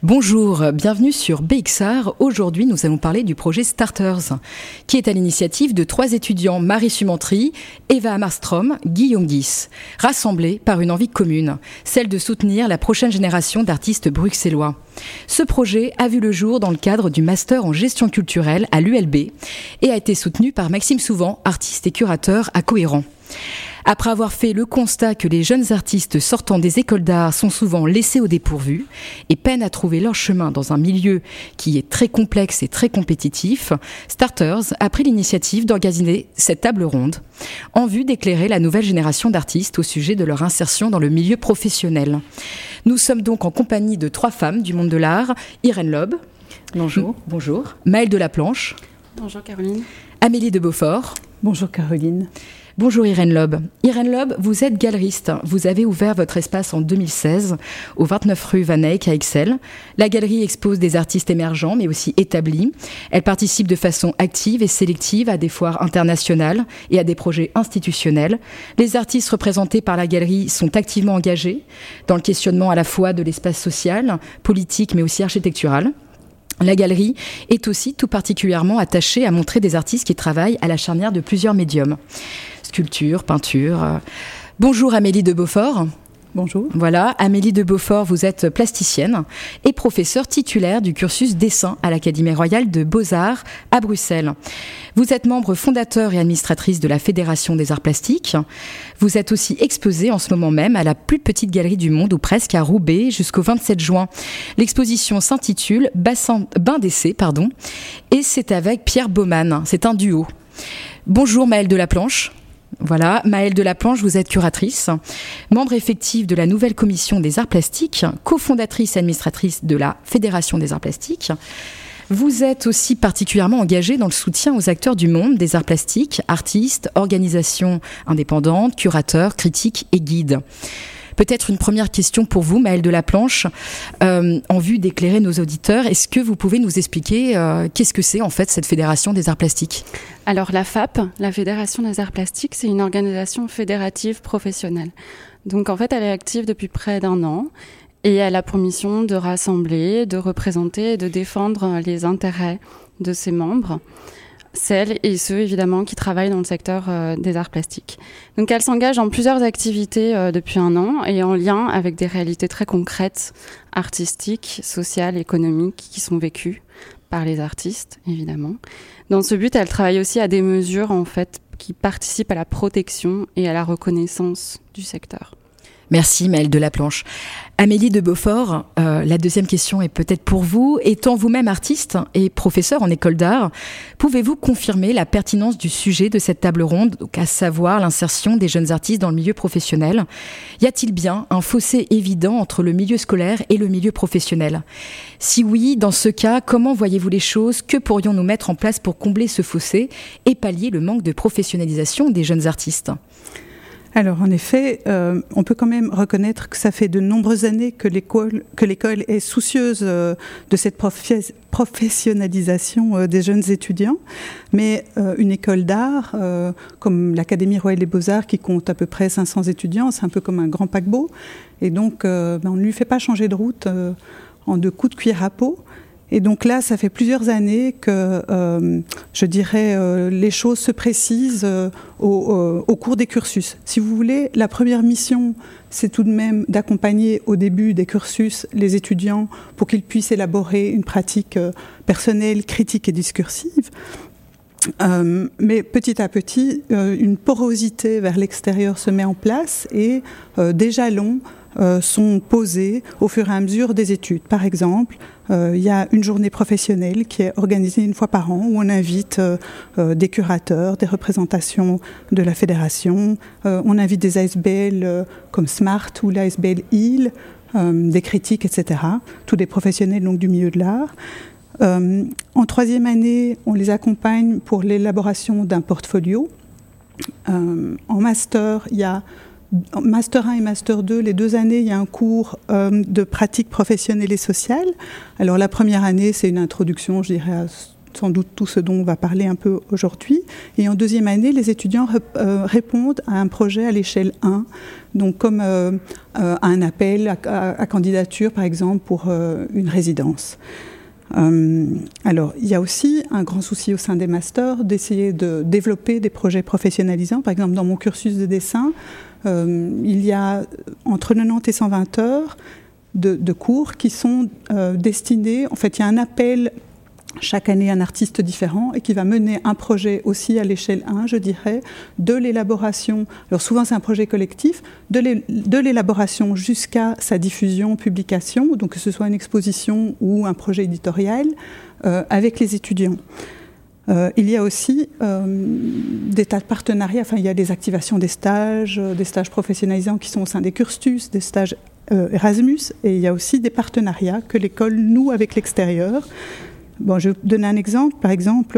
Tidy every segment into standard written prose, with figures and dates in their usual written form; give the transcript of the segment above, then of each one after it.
Bonjour, bienvenue sur BXR. Aujourd'hui, nous allons parler du projet Starters, qui est à l'initiative de 3 étudiants, Marie Sumentry, Eva Marstrom, Guy Yongis, rassemblés par une envie commune, celle de soutenir la prochaine génération d'artistes bruxellois. Ce projet a vu le jour dans le cadre du Master en gestion culturelle à l'ULB et a été soutenu par Maxime Souvent, artiste et curateur à Cohérent. Après avoir fait le constat que les jeunes artistes sortant des écoles d'art sont souvent laissés au dépourvu et peinent à trouver leur chemin dans un milieu qui est très complexe et très compétitif, Starters a pris l'initiative d'organiser cette table ronde en vue d'éclairer la nouvelle génération d'artistes au sujet de leur insertion dans le milieu professionnel. Nous sommes donc en compagnie de 3 femmes du monde de l'art, Irène Lob. Bonjour. Bonjour. Maëlle Delaplanche. Bonjour Caroline. Amélie de Beaufort. Bonjour Caroline. Bonjour Irène Lob. Irène Lob, vous êtes galeriste. Vous avez ouvert votre espace en 2016 au 29 rue Van Eyck à Ixelles. La galerie expose des artistes émergents mais aussi établis. Elle participe de façon active et sélective à des foires internationales et à des projets institutionnels. Les artistes représentés par la galerie sont activement engagés dans le questionnement à la fois de l'espace social, politique mais aussi architectural. La galerie est aussi tout particulièrement attachée à montrer des artistes qui travaillent à la charnière de plusieurs médiums. Sculpture, peinture. Bonjour Amélie de Beaufort. Bonjour. Voilà, Amélie de Beaufort, vous êtes plasticienne et professeure titulaire du cursus dessin à l'Académie royale de Beaux-Arts à Bruxelles. Vous êtes membre fondateur et administratrice de la Fédération des arts plastiques. Vous êtes aussi exposée en ce moment même à la plus petite galerie du monde, ou presque, à Roubaix, jusqu'au 27 juin. L'exposition s'intitule Bain d'essai, et c'est avec Pierre Baumann. C'est un duo. Bonjour Maëlle Delaplanche. Voilà, Maëlle Delaplanche, vous êtes curatrice, membre effective de la nouvelle commission des arts plastiques, cofondatrice et administratrice de la Fédération des arts plastiques. Vous êtes aussi particulièrement engagée dans le soutien aux acteurs du monde des arts plastiques, artistes, organisations indépendantes, curateurs, critiques et guides. Peut-être une première question pour vous, Maëlle Delaplanche, en vue d'éclairer nos auditeurs. Est-ce que vous pouvez nous expliquer qu'est-ce que c'est en fait cette Fédération des arts plastiques ? Alors la FAP, la Fédération des arts plastiques, c'est une organisation fédérative professionnelle. Donc en fait, elle est active depuis près d'1 an et elle a pour mission de rassembler, de représenter et de défendre les intérêts de ses membres. Celles et ceux, évidemment, qui travaillent dans le secteur des arts plastiques. Donc, elle s'engage dans plusieurs activités depuis 1 an et en lien avec des réalités très concrètes, artistiques, sociales, économiques, qui sont vécues par les artistes, évidemment. Dans ce but, elle travaille aussi à des mesures, en fait, qui participent à la protection et à la reconnaissance du secteur. Merci Maëlle Delaplanche. Amélie de Beaufort, la deuxième question est peut-être pour vous. Étant vous-même artiste et professeur en école d'art, pouvez-vous confirmer la pertinence du sujet de cette table ronde, donc à savoir l'insertion des jeunes artistes dans le milieu professionnel ? Y a-t-il bien un fossé évident entre le milieu scolaire et le milieu professionnel ? Si oui, dans ce cas, comment voyez-vous les choses ? Que pourrions-nous mettre en place pour combler ce fossé et pallier le manque de professionnalisation des jeunes artistes ? Alors, en effet, on peut quand même reconnaître que ça fait de nombreuses années que l'école est soucieuse de cette professionnalisation des jeunes étudiants. Mais une école d'art, comme l'Académie royale des Beaux-Arts, qui compte à peu près 500 étudiants, c'est un peu comme un grand paquebot. Et donc, on ne lui fait pas changer de route en 2 coups de cuillère à peau. Et donc là, ça fait plusieurs années que, les choses se précisent au cours des cursus. Si vous voulez, la première mission, c'est tout de même d'accompagner au début des cursus les étudiants pour qu'ils puissent élaborer une pratique personnelle, critique et discursive. Mais petit à petit, une porosité vers l'extérieur se met en place et des jalons sont posés au fur et à mesure des études. Par exemple, il y a une journée professionnelle qui est organisée 1 fois par an où on invite des curateurs, des représentations de la fédération, on invite des ASBL comme Smart ou l'ASBL Hill, des critiques, etc. Tous des professionnels donc, du milieu de l'art. En 3e année, on les accompagne pour l'élaboration d'un portfolio. En master, il y a Master 1 et Master 2, les 2 années, il y a un cours de pratique professionnelle et sociale. Alors la première année, c'est une introduction, je dirais, sans doute tout ce dont on va parler un peu aujourd'hui. Et en deuxième année, les étudiants répondent à un projet à l'échelle 1, donc comme un appel à candidature, par exemple, pour une résidence. Alors, il y a aussi un grand souci au sein des masters d'essayer de développer des projets professionnalisants. Par exemple, dans mon cursus de dessin, il y a entre 90 et 120 heures de cours qui sont destinés... En fait, il y a un appel chaque année un artiste différent et qui va mener un projet aussi à l'échelle 1, je dirais, de l'élaboration, alors souvent c'est un projet collectif, de l'élaboration jusqu'à sa diffusion, publication, donc que ce soit une exposition ou un projet éditorial, avec les étudiants. Il y a aussi des tas de partenariats, enfin il y a des activations des stages professionnalisants qui sont au sein des cursus, des stages Erasmus, et il y a aussi des partenariats que l'école noue avec l'extérieur. Bon, je vais vous donner un exemple. Par exemple,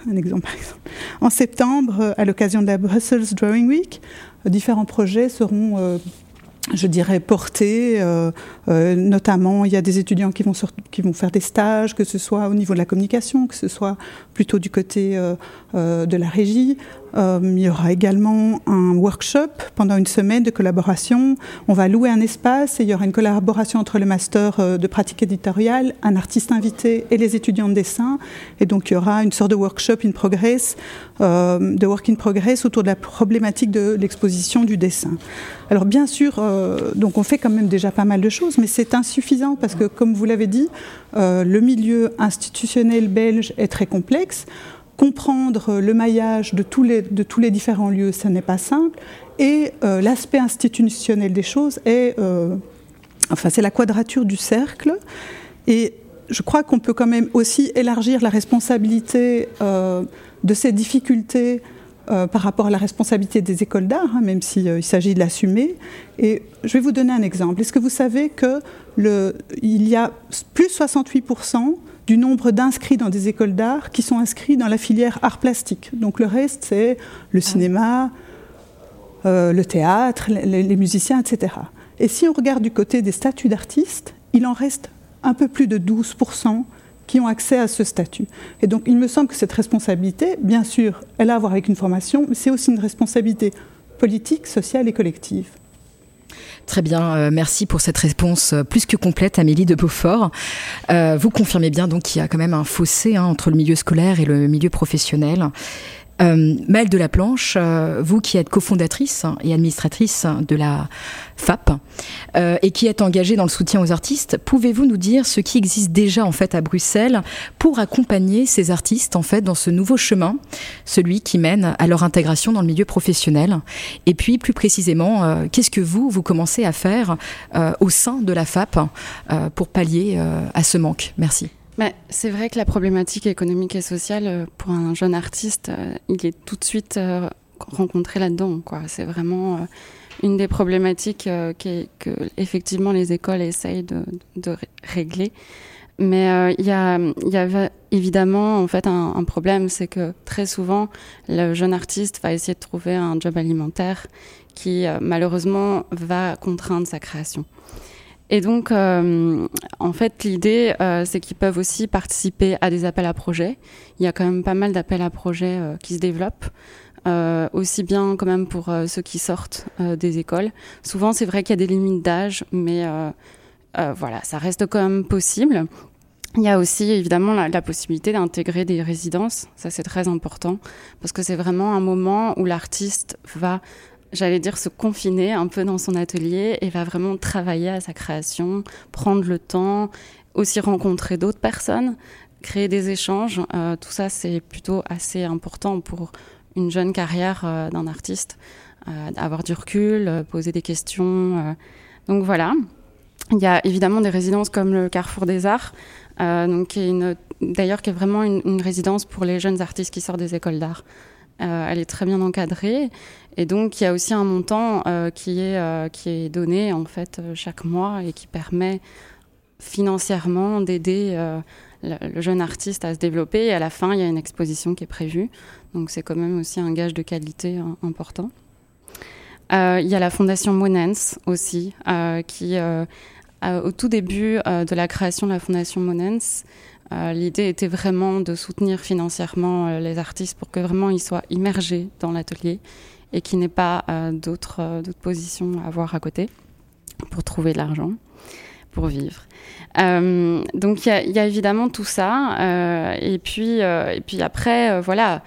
en septembre, à l'occasion de la Brussels Drawing Week, différents projets seront, je dirais, portés. Notamment, il y a des étudiants qui vont faire des stages, que ce soit au niveau de la communication, que ce soit plutôt du côté de la régie. Il y aura également un workshop pendant une semaine de collaboration. On va louer un espace et il y aura une collaboration entre le master de pratique éditoriale, un artiste invité et les étudiants de dessin. Et donc il y aura une sorte de workshop in progress, de work in progress autour de la problématique de l'exposition du dessin. Alors bien sûr, donc on fait quand même déjà pas mal de choses, mais c'est insuffisant parce que, comme vous l'avez dit, le milieu institutionnel belge est très complexe. Comprendre le maillage de tous les différents lieux, ça n'est pas simple. Et l'aspect institutionnel des choses c'est la quadrature du cercle. Et je crois qu'on peut quand même aussi élargir la responsabilité de ces difficultés par rapport à la responsabilité des écoles d'art, même s'il s'agit de l'assumer. Et je vais vous donner un exemple. Est-ce que vous savez qu'il y a plus de 68% du nombre d'inscrits dans des écoles d'art qui sont inscrits dans la filière art plastique. Donc le reste, c'est le cinéma, le théâtre, les musiciens, etc. Et si on regarde du côté des statuts d'artistes, il en reste un peu plus de 12% qui ont accès à ce statut. Et donc il me semble que cette responsabilité, bien sûr, elle a à voir avec une formation, mais c'est aussi une responsabilité politique, sociale et collective. Très bien, merci pour cette réponse plus que complète, Amélie de Beaufort. Vous confirmez bien donc qu'il y a quand même un fossé entre le milieu scolaire et le milieu professionnel. Maëlle Delaplanche, vous qui êtes cofondatrice et administratrice de la FAP et qui êtes engagée dans le soutien aux artistes, pouvez-vous nous dire ce qui existe déjà en fait à Bruxelles pour accompagner ces artistes en fait dans ce nouveau chemin, celui qui mène à leur intégration dans le milieu professionnel? Et puis plus précisément, qu'est-ce que vous commencez à faire au sein de la FAP pour pallier à ce manque? Merci. Mais c'est vrai que la problématique économique et sociale pour un jeune artiste, il est tout de suite rencontré là-dedans, quoi. C'est vraiment une des problématiques que effectivement les écoles essayent de régler. Mais il y a évidemment en fait un problème, c'est que très souvent le jeune artiste va essayer de trouver un job alimentaire qui malheureusement va contraindre sa création. Et donc, en fait, l'idée, c'est qu'ils peuvent aussi participer à des appels à projets. Il y a quand même pas mal d'appels à projets qui se développent, aussi bien quand même pour ceux qui sortent des écoles. Souvent, c'est vrai qu'il y a des limites d'âge, mais voilà, ça reste quand même possible. Il y a aussi évidemment la possibilité d'intégrer des résidences. Ça, c'est très important, parce que c'est vraiment un moment où l'artiste va... j'allais dire se confiner un peu dans son atelier et va vraiment travailler à sa création, prendre le temps, aussi rencontrer d'autres personnes, créer des échanges. Tout ça, c'est plutôt assez important pour une jeune carrière d'un artiste, avoir du recul, poser des questions. Donc voilà. Il y a évidemment des résidences comme le Carrefour des Arts, donc qui est vraiment une résidence pour les jeunes artistes qui sortent des écoles d'art. Elle est très bien encadrée et donc il y a aussi un montant qui est donné en fait chaque mois et qui permet financièrement d'aider le jeune artiste à se développer. Et à la fin, il y a une exposition qui est prévue, donc c'est quand même aussi un gage de qualité important. Il y a la Fondation Monens aussi qui au tout début de la création de la Fondation Monens, L'idée était vraiment de soutenir financièrement les artistes pour que vraiment ils soient immergés dans l'atelier et qu'il n'ait pas d'autres positions à avoir à côté pour trouver de l'argent, pour vivre. Donc il y a évidemment tout ça. Et puis après, voilà,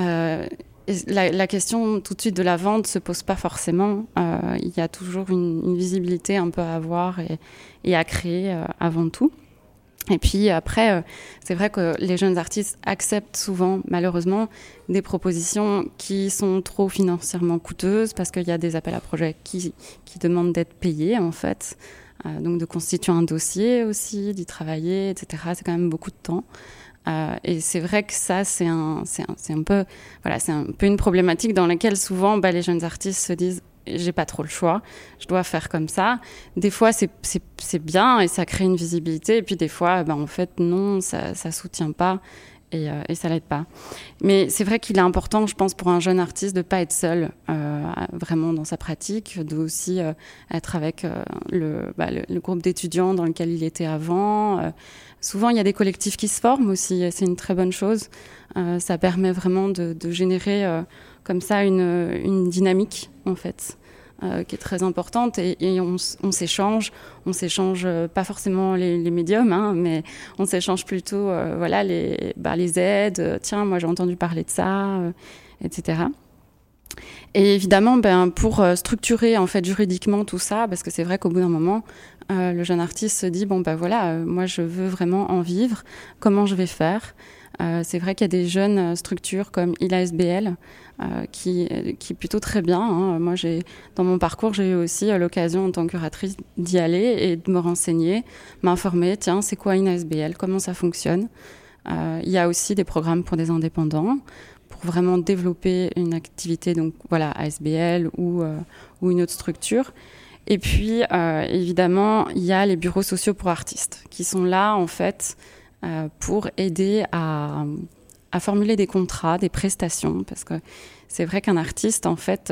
la question tout de suite de la vente se pose pas forcément. Il y a toujours une visibilité un peu à avoir et à créer avant tout. Et puis après, c'est vrai que les jeunes artistes acceptent souvent, malheureusement, des propositions qui sont trop financièrement coûteuses parce qu'il y a des appels à projets qui demandent d'être payés, en fait. Donc de constituer un dossier aussi, d'y travailler, etc. C'est quand même beaucoup de temps. Et c'est vrai que ça, c'est un peu une problématique dans laquelle souvent les jeunes artistes se disent j'ai pas trop le choix, je dois faire comme ça. Des fois, c'est bien et ça crée une visibilité. Et puis des fois, en fait, non, ça soutient pas et ça l'aide pas. Mais c'est vrai qu'il est important, je pense, pour un jeune artiste de pas être seul vraiment dans sa pratique, de aussi être avec le groupe d'étudiants dans lequel il était avant. Souvent, il y a des collectifs qui se forment aussi, et c'est une très bonne chose. Ça permet vraiment de générer comme ça une dynamique, en fait, qui est très importante. Et on s'échange pas forcément les médiums, mais on s'échange plutôt les aides. Tiens, moi j'ai entendu parler de ça, etc. Et évidemment, pour structurer en fait juridiquement tout ça, parce que c'est vrai qu'au bout d'un moment, le jeune artiste se dit moi je veux vraiment en vivre. Comment je vais faire ? C'est vrai qu'il y a des jeunes structures comme ILASBL qui est plutôt très bien. Moi, dans mon parcours, j'ai eu aussi l'occasion en tant que curatrice d'y aller et de me renseigner, m'informer. Tiens, c'est quoi une ASBL ? Comment ça fonctionne ? Il y a aussi des programmes pour des indépendants pour vraiment développer une activité, donc voilà, ASBL ou une autre structure. Et puis, évidemment, il y a les bureaux sociaux pour artistes qui sont là, en fait, pour aider à formuler des contrats, des prestations, parce que c'est vrai qu'un artiste, en fait,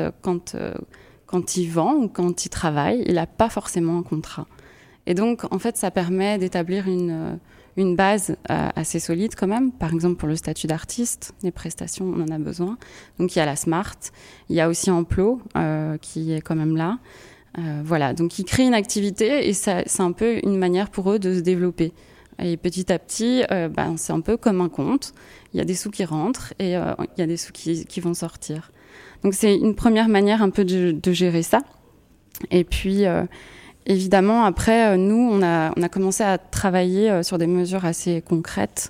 quand il vend ou quand il travaille, il n'a pas forcément un contrat. Et donc, en fait, ça permet d'établir une base assez solide quand même. Par exemple, pour le statut d'artiste, les prestations, on en a besoin. Donc, il y a la SMART, il y a aussi Emploi qui est quand même là. Voilà, donc ils créent une activité et c'est un peu une manière pour eux de se développer. Et petit à petit, c'est un peu comme un compte. Il y a des sous qui rentrent et il y a des sous qui vont sortir. Donc c'est une première manière un peu de gérer ça. Et puis, évidemment, après, nous, on a commencé à travailler sur des mesures assez concrètes,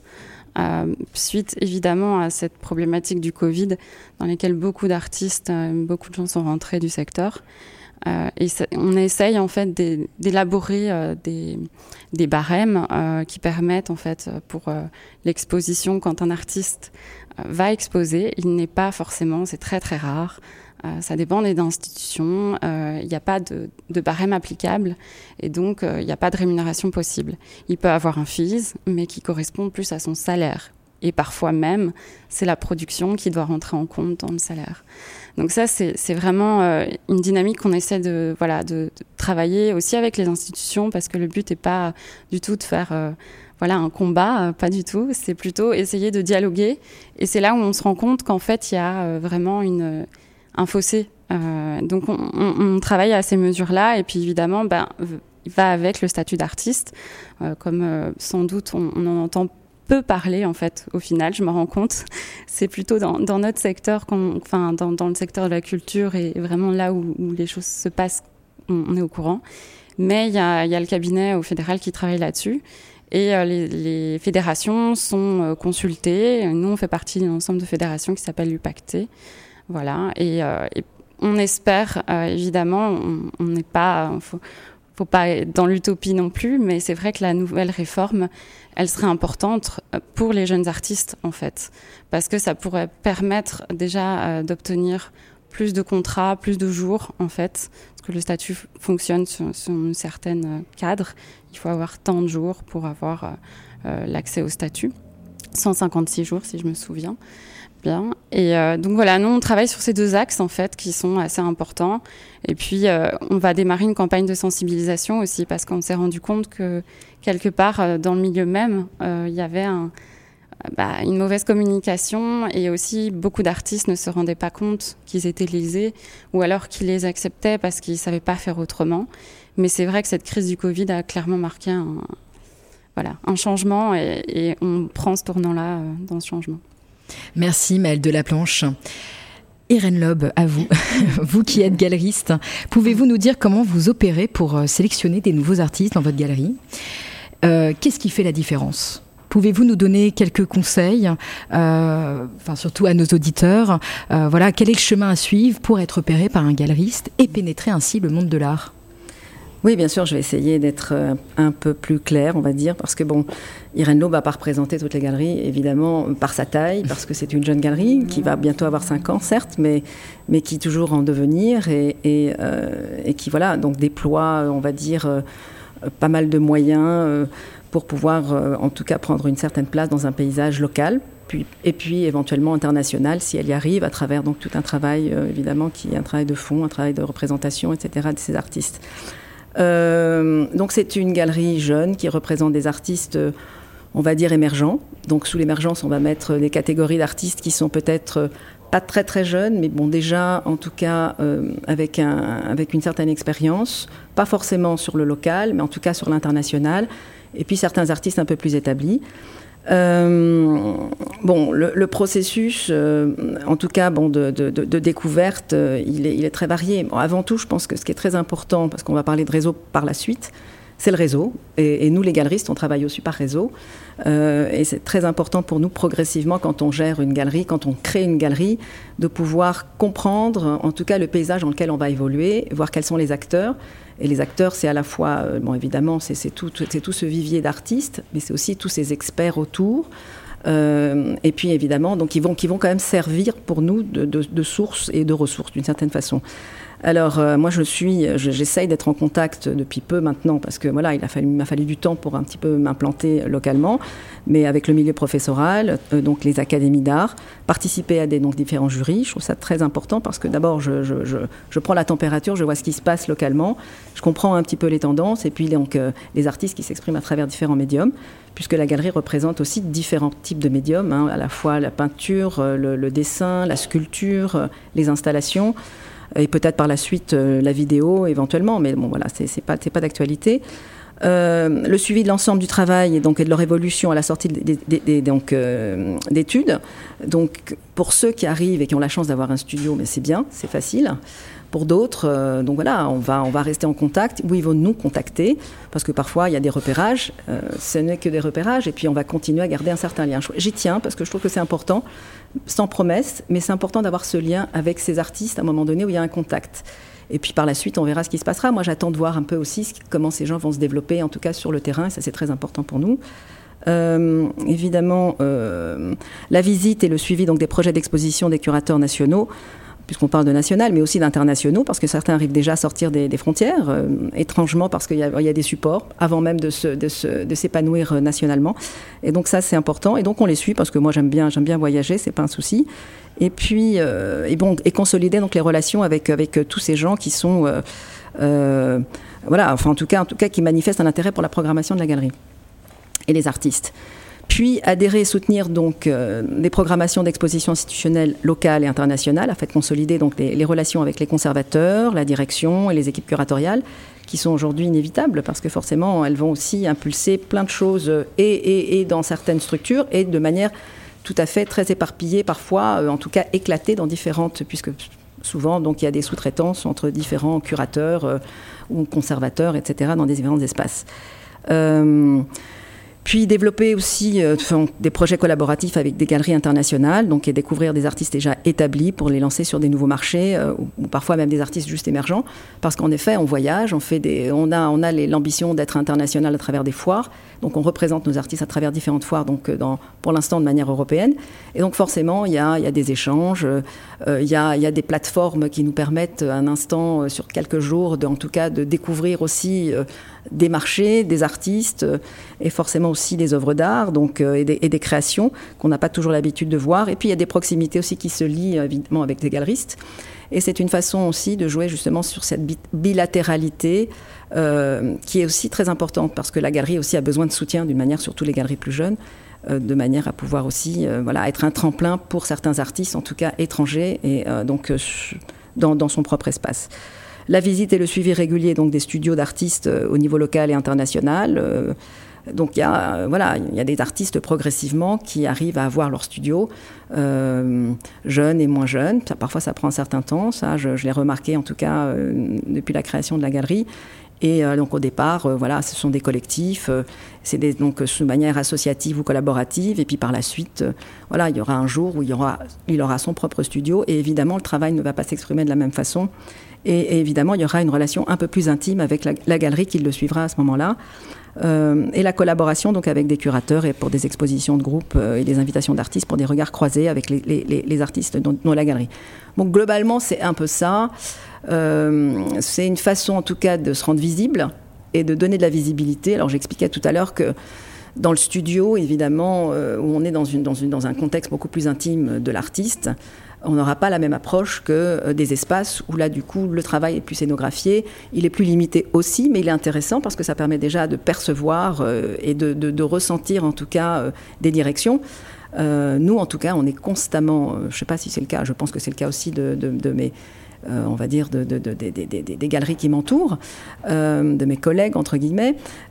suite évidemment à cette problématique du Covid, dans laquelle beaucoup d'artistes, beaucoup de gens sont rentrés du secteur. Et on essaye en fait d'élaborer des barèmes qui permettent en fait pour l'exposition, quand un artiste va exposer, il n'est pas forcément, c'est très très rare, ça dépend des institutions, il n'y a pas de barème applicable et donc il n'y a pas de rémunération possible. Il peut avoir un fees mais qui correspond plus à son salaire. Et parfois même, c'est la production qui doit rentrer en compte dans le salaire. Donc ça, c'est vraiment une dynamique qu'on essaie de travailler aussi avec les institutions, parce que le but n'est pas du tout de faire un combat, pas du tout. C'est plutôt essayer de dialoguer. Et c'est là où on se rend compte qu'en fait, il y a vraiment un fossé. Donc on travaille à ces mesures-là. Et puis évidemment, il va avec le statut d'artiste. Comme sans doute on en entend peu parler en fait au final, je me rends compte. C'est plutôt dans notre secteur, dans le secteur de la culture et vraiment là où les choses se passent, on est au courant. Mais il y a le cabinet au fédéral qui travaille là-dessus et les fédérations sont consultées. Nous, on fait partie d'un ensemble de fédérations qui s'appelle l'UPACT. Voilà, et on espère évidemment, on n'est pas... faut pas être dans l'utopie non plus, mais c'est vrai que la nouvelle réforme, elle serait importante pour les jeunes artistes, en fait. Parce que ça pourrait permettre déjà d'obtenir plus de contrats, plus de jours, en fait. Parce que le statut fonctionne sur un certain cadre. Il faut avoir tant de jours pour avoir l'accès au statut. 156 jours, si je me souviens bien. Et donc voilà, nous, on travaille sur ces 2 axes, en fait, qui sont assez importants. Et puis, on va démarrer une campagne de sensibilisation aussi, parce qu'on s'est rendu compte que, quelque part, dans le milieu même, il y avait une mauvaise communication, et aussi beaucoup d'artistes ne se rendaient pas compte qu'ils étaient lésés, ou alors qu'ils les acceptaient parce qu'ils ne savaient pas faire autrement. Mais c'est vrai que cette crise du Covid a clairement marqué un changement, et on prend ce tournant-là dans ce changement. Merci Maëlle Delaplanche. Irène Lob, à vous. Vous qui êtes galeriste, pouvez-vous nous dire comment vous opérez pour sélectionner des nouveaux artistes dans votre galerie ? Qu'est-ce qui fait la différence ? Pouvez-vous nous donner quelques conseils, surtout à nos auditeurs, quel est le chemin à suivre pour être repéré par un galeriste et pénétrer ainsi le monde de l'art ? Oui, bien sûr, je vais essayer d'être un peu plus claire, on va dire, parce que Irène Lob ne va pas représenter toutes les galeries, évidemment, par sa taille, parce que c'est une jeune galerie qui va bientôt avoir 5 ans, certes, mais qui est toujours en devenir et qui, donc déploie, on va dire, pas mal de moyens pour pouvoir, en tout cas, prendre une certaine place dans un paysage local, et puis éventuellement international, si elle y arrive, à travers donc tout un travail, évidemment, qui est un travail de fond, un travail de représentation, etc., de ces artistes. Donc c'est une galerie jeune qui représente des artistes, on va dire, émergents. Donc sous l'émergence, on va mettre des catégories d'artistes qui sont peut-être pas très très jeunes, mais déjà en tout cas avec une certaine expérience, pas forcément sur le local, mais en tout cas sur l'international, et puis certains artistes un peu plus établis. Le processus, en tout cas, de découverte, il est très varié. Avant tout, je pense que ce qui est très important, parce qu'on va parler de réseau par la suite, c'est le réseau. Et nous, les galeristes, on travaille aussi par réseau. Et c'est très important pour nous, progressivement, quand on gère une galerie, quand on crée une galerie, de pouvoir comprendre, en tout cas, le paysage dans lequel on va évoluer, voir quels sont les acteurs. Et les acteurs, c'est à la fois, évidemment, c'est tout ce vivier d'artistes, mais c'est aussi tous ces experts autour. Et puis, évidemment, donc, qui vont quand même servir pour nous de source et de ressources, d'une certaine façon. Alors, moi, j'essaye d'être en contact depuis peu maintenant, parce que il m'a fallu du temps pour un petit peu m'implanter localement, mais avec le milieu professoral, donc les académies d'art, participer à des différents jurys. Je trouve ça très important parce que d'abord, je prends la température, je vois ce qui se passe localement, je comprends un petit peu les tendances, et puis donc les artistes qui s'expriment à travers différents médiums, puisque la galerie représente aussi différents types de médiums, à la fois la peinture, le dessin, la sculpture, les installations, et peut-être par la suite la vidéo éventuellement, mais c'est pas d'actualité. Le suivi de l'ensemble du travail et de leur évolution à la sortie d'études. Donc pour ceux qui arrivent et qui ont la chance d'avoir un studio, mais c'est bien, c'est facile. Pour d'autres, on va rester en contact, ou ils vont nous contacter, parce que parfois il y a des repérages, ce n'est que des repérages, et puis on va continuer à garder un certain lien. J'y tiens, parce que je trouve que c'est important, sans promesse, mais c'est important d'avoir ce lien avec ces artistes à un moment donné où il y a un contact. Et puis par la suite, on verra ce qui se passera. Moi, j'attends de voir un peu aussi comment ces gens vont se développer, en tout cas sur le terrain, et ça c'est très important pour nous. Évidemment, la visite et le suivi donc, des projets d'exposition des curateurs nationaux, puisqu'on parle de national, mais aussi d'internationaux, parce que certains arrivent déjà à sortir des frontières, étrangement, parce qu'il y a des supports, avant même de s'épanouir nationalement. Et donc ça, c'est important. Et donc on les suit, parce que moi, j'aime bien voyager, c'est pas un souci. Et puis, et consolider donc les relations avec tous ces gens qui sont, en tout cas, qui manifestent un intérêt pour la programmation de la galerie et les artistes. Puis adhérer et soutenir donc des programmations d'expositions institutionnelles locales et internationales, afin de consolider donc les relations avec les conservateurs, la direction et les équipes curatoriales, qui sont aujourd'hui inévitables, parce que forcément, elles vont aussi impulser plein de choses et dans certaines structures, et de manière tout à fait très éparpillée, parfois, en tout cas éclatée dans différentes, puisque souvent, donc, il y a des sous-traitances entre différents curateurs ou conservateurs, etc., dans des différents espaces. Puis développer aussi des projets collaboratifs avec des galeries internationales, donc et découvrir des artistes déjà établis pour les lancer sur des nouveaux marchés, ou parfois même des artistes juste émergents, parce qu'en effet, on voyage, on a l'ambition d'être international à travers des foires, donc on représente nos artistes à travers différentes foires, donc pour l'instant de manière européenne, et donc forcément il y a des échanges, il y a des plateformes qui nous permettent un instant sur quelques jours, en tout cas de découvrir aussi des marchés, des artistes, et forcément aussi des œuvres d'art et des créations qu'on n'a pas toujours l'habitude de voir. Et puis il y a des proximités aussi qui se lient évidemment avec des galeristes. Et c'est une façon aussi de jouer justement sur cette bilatéralité qui est aussi très importante parce que la galerie aussi a besoin de soutien d'une manière, surtout les galeries plus jeunes, de manière à pouvoir aussi être un tremplin pour certains artistes, en tout cas étrangers, et dans son propre espace. La visite et le suivi régulier donc, des studios d'artistes au niveau local et international. Donc il y a des artistes progressivement qui arrivent à avoir leur studio, jeunes et moins jeunes. Parfois ça prend un certain temps, ça je l'ai remarqué en tout cas depuis la création de la galerie. Et donc au départ, ce sont des collectifs, donc sous manière associative ou collaborative. Et puis par la suite, il y aura un jour où il aura son propre studio. Et évidemment, le travail ne va pas s'exprimer de la même façon. Et évidemment, il y aura une relation un peu plus intime avec la galerie qui le suivra à ce moment-là. Et la collaboration donc avec des curateurs et pour des expositions de groupe et des invitations d'artistes pour des regards croisés avec les artistes dans la galerie. Donc globalement, c'est un peu ça. C'est une façon en tout cas de se rendre visible et de donner de la visibilité. Alors j'expliquais tout à l'heure que dans le studio, évidemment, où on est dans un contexte beaucoup plus intime de l'artiste, on n'aura pas la même approche que des espaces où là, du coup, le travail est plus scénographié. Il est plus limité aussi, mais il est intéressant parce que ça permet déjà de percevoir et de ressentir, en tout cas, des directions. Nous, en tout cas, on est constamment, je ne sais pas si c'est le cas, je pense que c'est le cas aussi de mes... on va dire, des galeries qui m'entourent, de mes collègues, entre guillemets.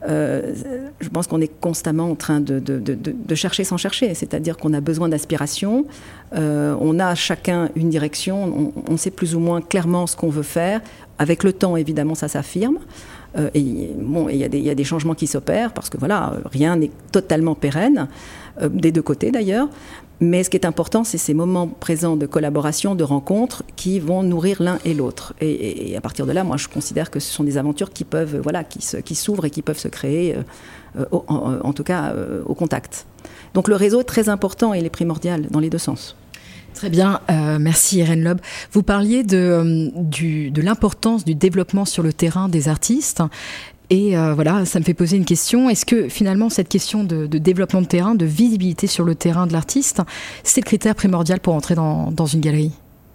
Je pense qu'on est constamment en train de chercher sans chercher. C'est-à-dire qu'on a besoin d'aspiration. On a chacun une direction. On sait plus ou moins clairement ce qu'on veut faire. Avec le temps, évidemment, ça s'affirme. Et il y a des changements qui s'opèrent parce que, rien n'est totalement pérenne, des deux côtés d'ailleurs. Mais ce qui est important, c'est ces moments présents de collaboration, de rencontres qui vont nourrir l'un et l'autre. Et à partir de là, moi, je considère que ce sont des aventures qui peuvent, qui s'ouvrent et qui peuvent se créer, en tout cas, au contact. Donc le réseau est très important et il est primordial dans les deux sens. Très bien, merci Irène Loeb. Vous parliez de l'importance du développement sur le terrain des artistes. Et ça me fait poser une question. Est-ce que finalement cette question de développement de terrain, de visibilité sur le terrain de l'artiste, c'est le critère primordial pour entrer dans une galerie ?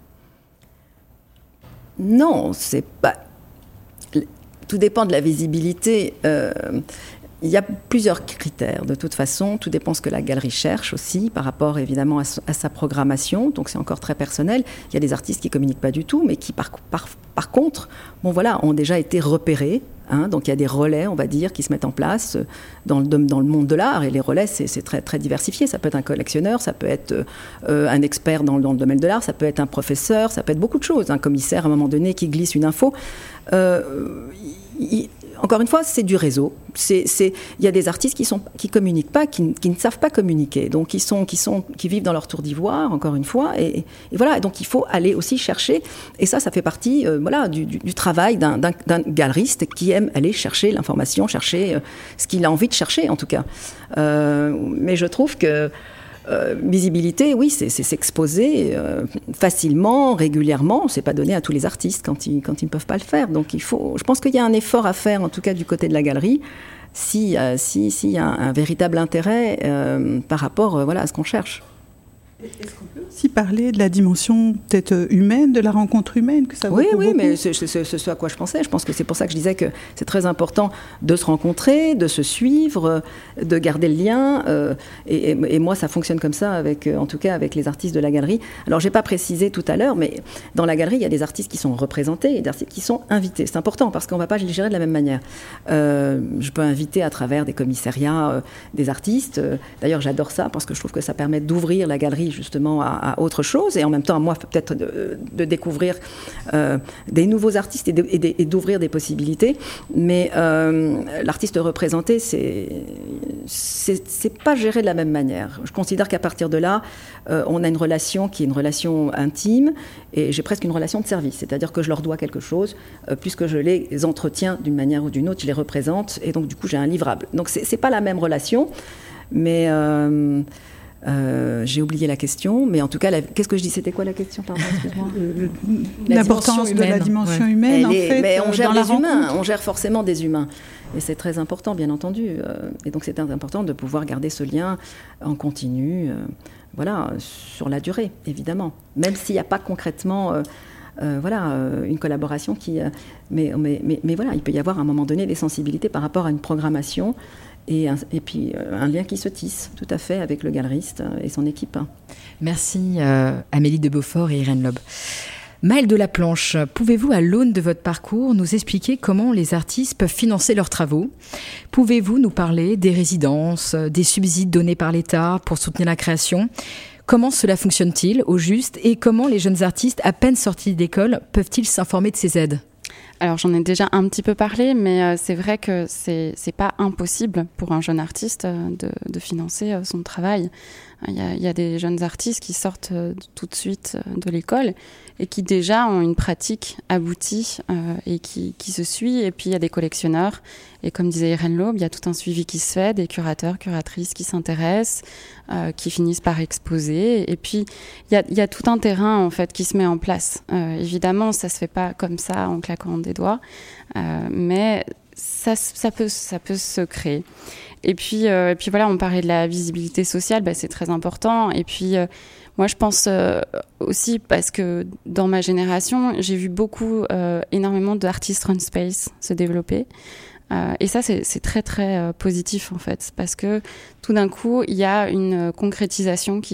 Non, c'est pas... Tout dépend de la visibilité. Il y a plusieurs critères. De toute façon, tout dépend ce que la galerie cherche aussi, par rapport évidemment à sa programmation. Donc c'est encore très personnel. Il y a des artistes qui communiquent pas du tout, mais qui par contre, ont déjà été repérés. Donc il y a des relais, on va dire, qui se mettent en place dans le monde de l'art. Et les relais, c'est très, très diversifié. Ça peut être un collectionneur, ça peut être un expert dans le domaine de l'art, ça peut être un professeur, ça peut être beaucoup de choses. Un commissaire, à un moment donné, qui glisse une info. Encore une fois, c'est du réseau. Il y a des artistes qui communiquent pas, qui ne savent pas communiquer, donc qui vivent dans leur tour d'ivoire, encore une fois, et voilà. Et donc il faut aller aussi chercher, et ça fait partie, du travail d'un galeriste qui aime aller chercher l'information, chercher ce qu'il a envie de chercher, en tout cas. Mais je trouve que visibilité, oui, c'est s'exposer facilement, régulièrement. C'est pas donné à tous les artistes quand ils ne peuvent pas le faire. Donc je pense qu'il y a un effort à faire, en tout cas du côté de la galerie, s'il y a un véritable intérêt par rapport à ce qu'on cherche. Est-ce qu'on peut aussi parler de la dimension peut-être humaine, de la rencontre humaine que ça vaut beaucoup ? Oui, mais c'est ce à quoi je pensais. Je pense que c'est pour ça que je disais que c'est très important de se rencontrer, de se suivre, de garder le lien. Et moi, ça fonctionne comme ça, en tout cas avec les artistes de la galerie. Alors, je n'ai pas précisé tout à l'heure, mais dans la galerie, il y a des artistes qui sont représentés et des artistes qui sont invités. C'est important parce qu'on ne va pas les gérer de la même manière. Je peux inviter à travers des commissariats des artistes. D'ailleurs, j'adore ça parce que je trouve que ça permet d'ouvrir la galerie justement à autre chose et en même temps à moi peut-être de découvrir des nouveaux artistes et d'ouvrir des possibilités, mais l'artiste représenté c'est pas géré de la même manière. Je considère qu'à partir de là on a une relation qui est une relation intime et j'ai presque une relation de service, c'est-à-dire que je leur dois quelque chose puisque je les entretiens d'une manière ou d'une autre, je les représente et donc du coup j'ai un livrable. Donc c'est pas la même relation, mais j'ai oublié la question, mais en tout cas, qu'est-ce que je dis ? C'était quoi la question ? Pardon, excuse-moi. L'importance de la dimension humaine, en fait. Mais on gère des humains, on gère forcément des humains. Et c'est très important, bien entendu. Et donc c'est important de pouvoir garder ce lien en continu, sur la durée, évidemment. Même s'il n'y a pas concrètement une collaboration qui... Mais voilà, il peut y avoir à un moment donné des sensibilités par rapport à une programmation et puis un lien qui se tisse tout à fait avec le galeriste et son équipe. Merci Amélie de Beaufort et Irène Lob. Maëlle Delaplanche, pouvez-vous, à l'aune de votre parcours, nous expliquer comment les artistes peuvent financer leurs travaux ? Pouvez-vous nous parler des résidences, des subsides donnés par l'État pour soutenir la création ? Comment cela fonctionne-t-il au juste et comment les jeunes artistes à peine sortis d'école peuvent-ils s'informer de ces aides ? Alors j'en ai déjà un petit peu parlé, mais c'est vrai que c'est pas impossible pour un jeune artiste de financer son travail. Il y a des jeunes artistes qui sortent tout de suite de l'école et qui déjà ont une pratique aboutie et qui se suit. Et puis il y a des collectionneurs. Et comme disait Irène Laube, il y a tout un suivi qui se fait, des curateurs, curatrices qui s'intéressent, qui finissent par exposer. Et puis il y a tout un terrain en fait qui se met en place. Évidemment, ça se fait pas comme ça en claquant des doigts, mais ça peut se créer. Et puis voilà, on parlait de la visibilité sociale, c'est très important. Et puis moi, je pense aussi parce que dans ma génération, j'ai vu énormément d'artistes run space se développer. Et ça, c'est très, très positif, en fait, parce que tout d'un coup, il y a une concrétisation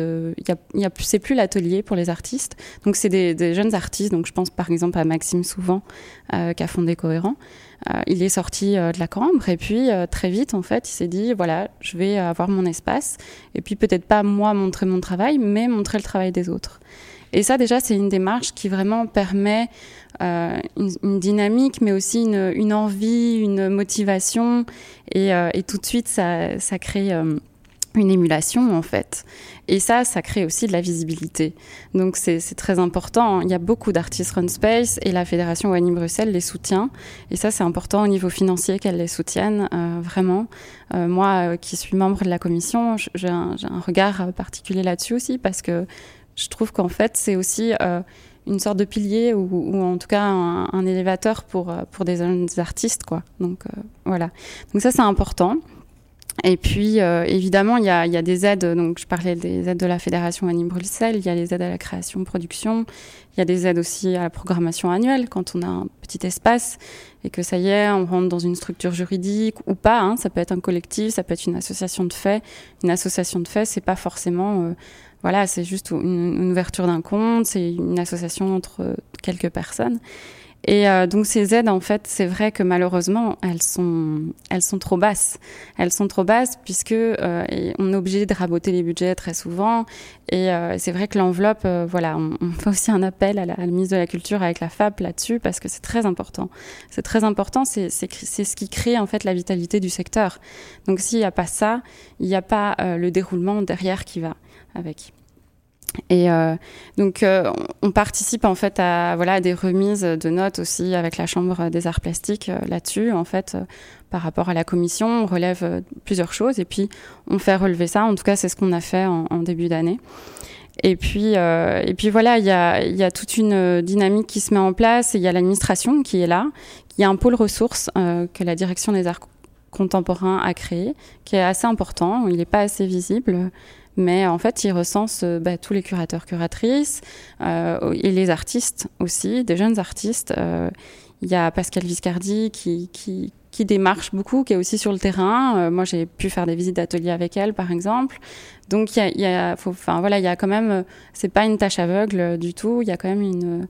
c'est plus l'atelier pour les artistes. Donc, c'est des jeunes artistes. Donc, je pense par exemple à Maxime Souvent, qui a fondé Cohérent. Il est sorti de la Cambre et puis très vite, en fait, il s'est dit, voilà, je vais avoir mon espace. Et puis, peut-être pas moi montrer mon travail, mais montrer le travail des autres. Et ça, déjà, c'est une démarche qui vraiment permet une dynamique, mais aussi une envie, une motivation. Et tout de suite, ça crée une émulation, en fait. Et ça crée aussi de la visibilité. Donc, c'est très important. Il y a beaucoup d'artistes Run Space et la Fédération Wallonie-Bruxelles les soutient. Et ça, c'est important au niveau financier qu'elle les soutienne, vraiment. Moi, qui suis membre de la commission, j'ai un regard particulier là-dessus aussi, parce que je trouve qu'en fait, c'est aussi une sorte de pilier ou en tout cas un élévateur pour des jeunes artistes, quoi. Donc, voilà. Donc ça, c'est important. Et puis, évidemment, il y a des aides. Donc, je parlais des aides de la Fédération Wallonie-Bruxelles. Il y a les aides à la création-production. Il y a des aides aussi à la programmation annuelle quand on a un petit espace et que ça y est, on rentre dans une structure juridique ou pas. Hein. Ça peut être un collectif, ça peut être une association de fait. Une association de fait, c'est pas forcément... Voilà, c'est juste une ouverture d'un compte, c'est une association entre quelques personnes. Et donc ces aides, en fait, c'est vrai que malheureusement, elles sont trop basses. Elles sont trop basses puisque on est obligé de raboter les budgets très souvent. Et c'est vrai que l'enveloppe, on fait aussi un appel à la ministre de la Culture avec la FAP là-dessus parce que c'est très important. C'est très important, c'est ce qui crée en fait la vitalité du secteur. Donc s'il n'y a pas ça, il n'y a pas le déroulement derrière qui va avec. Et donc on participe en fait à des remises de notes aussi avec la Chambre des Arts Plastiques là-dessus en fait par rapport à la commission, on relève plusieurs choses et puis on fait relever ça. En tout cas, c'est ce qu'on a fait en début d'année. Et puis voilà, il y a toute une dynamique qui se met en place et il y a l'administration qui est là. Il y a un pôle ressources que la direction des arts contemporains a créé, qui est assez important. Il n'est pas assez visible. Mais en fait, il recense tous les curateurs, curatrices et les artistes aussi, des jeunes artistes. Il y a Pascal Viscardi qui démarche beaucoup, qui est aussi sur le terrain. Moi, j'ai pu faire des visites d'atelier avec elle, par exemple. Donc, il y a quand même, c'est pas une tâche aveugle du tout. Il y a quand même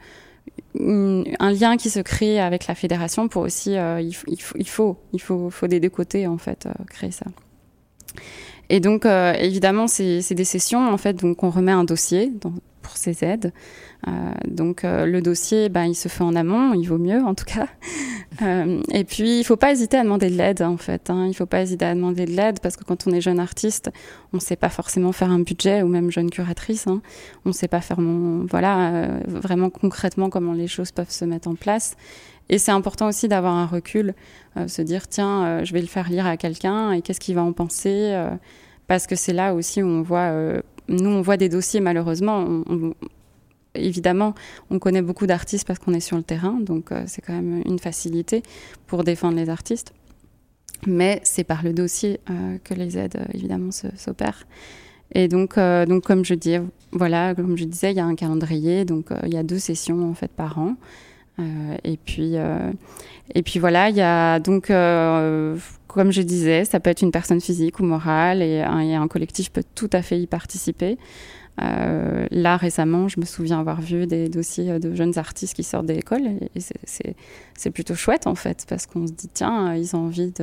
un lien qui se crée avec la fédération pour aussi, il faut des deux côtés en fait créer ça. Et donc, évidemment, c'est des sessions, en fait, donc on remet un dossier pour ces aides. Donc, le dossier, il se fait en amont, il vaut mieux, en tout cas. Et puis, il faut pas hésiter à demander de l'aide, en fait. Hein. Il faut pas hésiter à demander de l'aide parce que quand on est jeune artiste, on sait pas forcément faire un budget ou même jeune curatrice. Hein. On sait pas faire vraiment concrètement comment les choses peuvent se mettre en place. Et c'est important aussi d'avoir un recul, se dire tiens, je vais le faire lire à quelqu'un et qu'est-ce qu'il va en penser parce que c'est là aussi où on voit, nous on voit des dossiers malheureusement. Évidemment, on connaît beaucoup d'artistes parce qu'on est sur le terrain, donc c'est quand même une facilité pour défendre les artistes. Mais c'est par le dossier que les aides, évidemment, s'opèrent. Et donc, comme je disais, il y a un calendrier, donc il y a 2 sessions en fait par an. Et puis voilà, il y a donc, comme je disais, ça peut être une personne physique ou morale, et un collectif peut tout à fait y participer. Là, récemment, je me souviens avoir vu des dossiers de jeunes artistes qui sortent de l'école, et c'est plutôt chouette en fait, parce qu'on se dit tiens, ils ont envie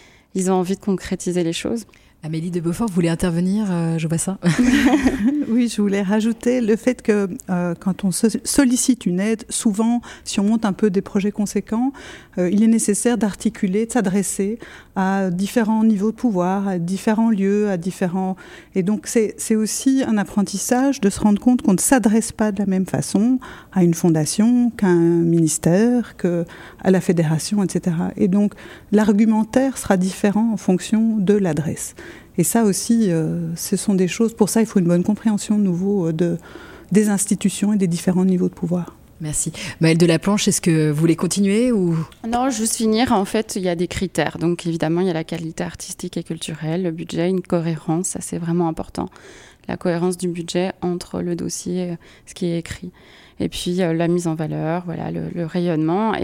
de concrétiser les choses. Amélie de Beaufort, vous voulez intervenir, je vois ça. Oui, je voulais rajouter le fait que quand on sollicite une aide, souvent, si on monte un peu des projets conséquents, il est nécessaire d'articuler, de s'adresser à différents niveaux de pouvoir, à différents lieux, Et donc, c'est aussi un apprentissage de se rendre compte qu'on ne s'adresse pas de la même façon à une fondation, qu'à un ministère, qu'à la fédération, etc. Et donc, l'argumentaire sera différent en fonction de l'adresse. Et ça aussi, ce sont des choses... Pour ça, il faut une bonne compréhension de nouveau des institutions et des différents niveaux de pouvoir. Merci. Maëlle Delaplanche, est-ce que vous voulez continuer ou... Non, juste finir. En fait, il y a des critères. Donc, évidemment, il y a la qualité artistique et culturelle, le budget, une cohérence. Ça, c'est vraiment important. La cohérence du budget entre le dossier, ce qui est écrit. Et puis, la mise en valeur, voilà, le rayonnement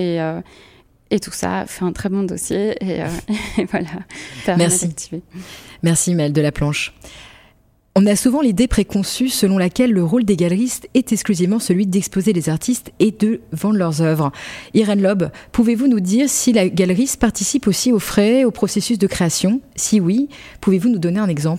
et tout ça fait un très bon dossier. Et voilà. Merci. Merci Maëlle Delaplanche. On a souvent l'idée préconçue selon laquelle le rôle des galeristes est exclusivement celui d'exposer les artistes et de vendre leurs œuvres. Irène Lob, pouvez-vous nous dire si la galeriste participe aussi aux frais, au processus de création ? Si oui, pouvez-vous nous donner un exemple ?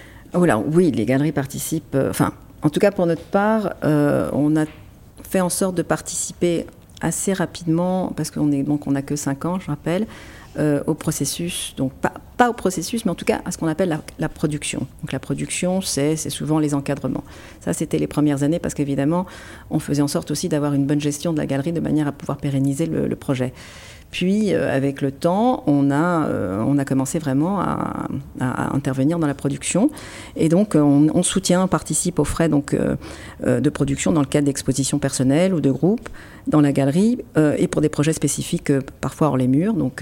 Oui, les galeries participent. En tout cas pour notre part, on a fait en sorte de participer assez rapidement, parce qu'on n'a que 5 ans, je rappelle, au processus, donc pas au processus, mais en tout cas à ce qu'on appelle la production. Donc la production, c'est souvent les encadrements. Ça, c'était les premières années, parce qu'évidemment, on faisait en sorte aussi d'avoir une bonne gestion de la galerie de manière à pouvoir pérenniser le projet. Puis, avec le temps, on a commencé vraiment à intervenir dans la production. Et donc, on participe aux frais de production dans le cadre d'expositions personnelles ou de groupes dans la galerie, et pour des projets spécifiques, parfois hors les murs. Donc,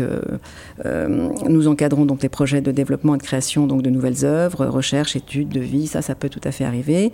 nous encadrons donc les projets de développement et de création donc de nouvelles œuvres, recherche, études, devis, ça peut tout à fait arriver.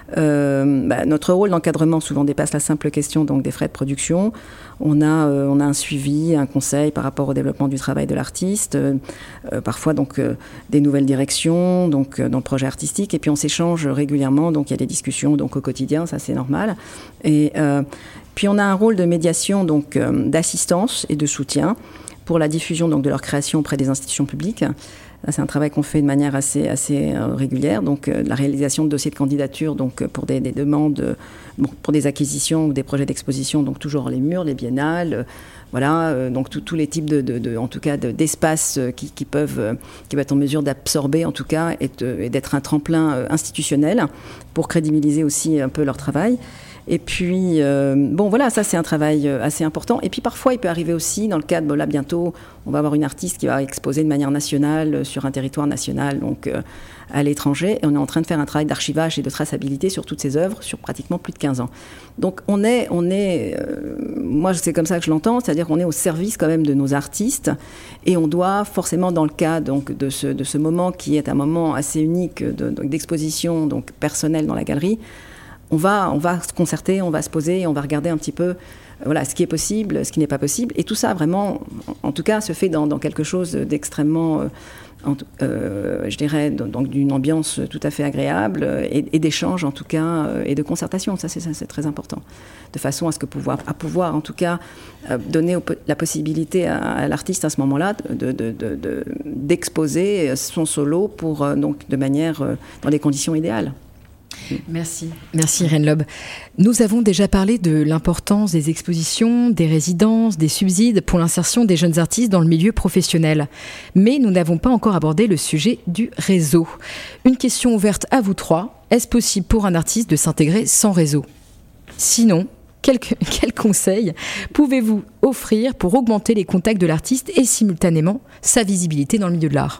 Notre rôle d'encadrement souvent dépasse la simple question donc des frais de production. On a un suivi, un conseil par rapport au développement du travail de l'artiste, parfois donc des nouvelles directions donc dans le projet artistique, et puis on s'échange régulièrement, donc il y a des discussions donc au quotidien, ça c'est normal. Et puis on a un rôle de médiation donc d'assistance et de soutien pour la diffusion donc de leur création auprès des institutions publiques. C'est un travail qu'on fait de manière assez régulière, donc la réalisation de dossiers de candidature donc pour des demandes, pour des acquisitions ou des projets d'exposition, donc toujours les murs, les biennales, donc tous les types en tout cas d'espaces qui peuvent être en mesure d'absorber en tout cas et d'être un tremplin institutionnel pour crédibiliser aussi un peu leur travail. Et puis, ça c'est un travail assez important. Et puis parfois, il peut arriver aussi, dans le cadre, là bientôt, on va avoir une artiste qui va exposer de manière nationale sur un territoire national, donc à l'étranger. Et on est en train de faire un travail d'archivage et de traçabilité sur toutes ces œuvres, sur pratiquement plus de 15 ans. Donc moi c'est comme ça que je l'entends, c'est-à-dire qu'on est au service quand même de nos artistes. Et on doit forcément, dans le cas donc, de ce moment qui est un moment assez unique d'exposition donc, personnelle dans la galerie, on va se concerter, on va se poser, on va regarder un petit peu ce qui est possible, ce qui n'est pas possible. Et tout ça, vraiment, en tout cas, se fait dans quelque chose d'extrêmement, je dirais, donc d'une ambiance tout à fait agréable et d'échange, en tout cas, et de concertation. Ça, c'est très important. De façon à ce que pouvoir en tout cas, donner la possibilité à l'artiste à ce moment-là d'exposer son solo de manière, dans des conditions idéales. Merci Irène Lob. Nous avons déjà parlé de l'importance des expositions, des résidences, des subsides pour l'insertion des jeunes artistes dans le milieu professionnel. Mais nous n'avons pas encore abordé le sujet du réseau. Une question ouverte à vous trois. Est-ce possible pour un artiste de s'intégrer sans réseau ? Sinon, quels conseils pouvez-vous offrir pour augmenter les contacts de l'artiste et simultanément sa visibilité dans le milieu de l'art ?